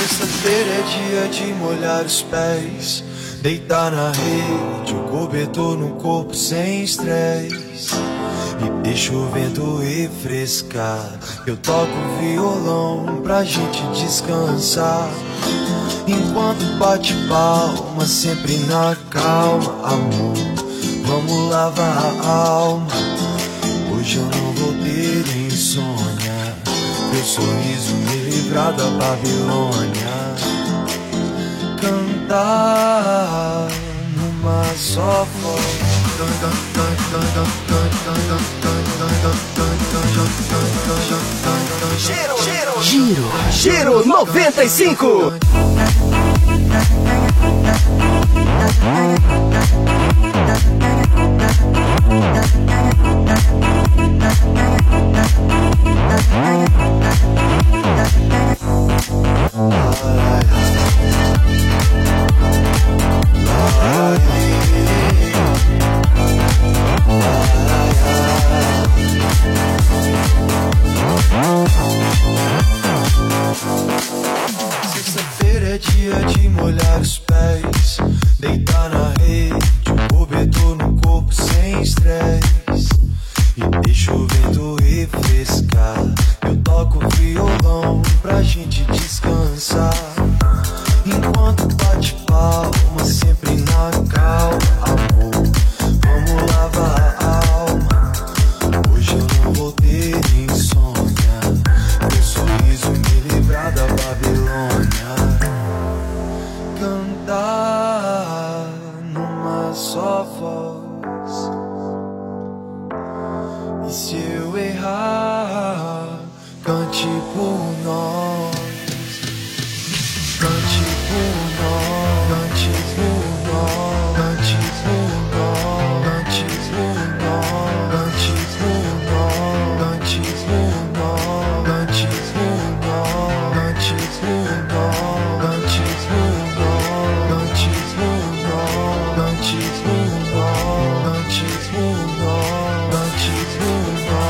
Sexta-feira é dia de molhar os pés, deitar na rede, o cobertor no corpo sem estresse. E deixa o vento refrescar. Eu toco violão pra gente descansar, enquanto bate palma, sempre na calma. Amor, vamos lavar a alma. Hoje eu não vou ter insônia, teu sorriso me livrar da Babilônia. Cantar numa só voz. Giro 95. Sexta-feira é dia de molhar os pés, deitar na rede, o cobertor no corpo sem estresse. E deixa o vento refrescar. Eu toco violão pra gente descansar, enquanto bate palma, sempre na calma. Amor, vamos lavar a alma. Hoje eu não vou ter insônia, teu sorriso me livrar da Babilônia. Cantar numa só voz. E se eu errar, cante por nós. Cante por nós, cante por nós, cante por nós, cante por nós, cante por nós, cante por nós, cante por nós, cante por nós, cante por nós, cante por nós, cante por nós, cante por nós, cante por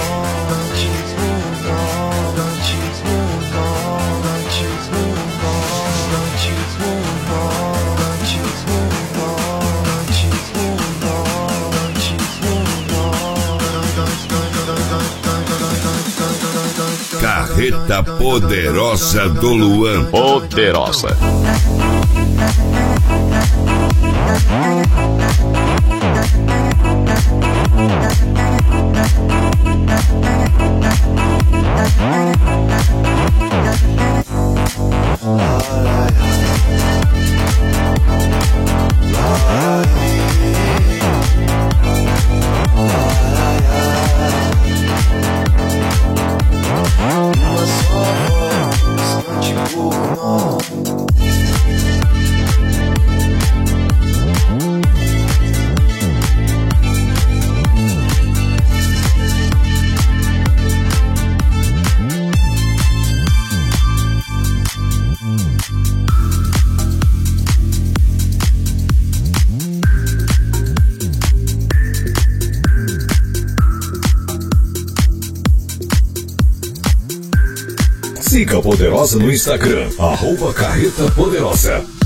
Carreta Poderosa do Luan. Poderosa. Siga a Poderosa no Instagram, @Carreta Poderosa.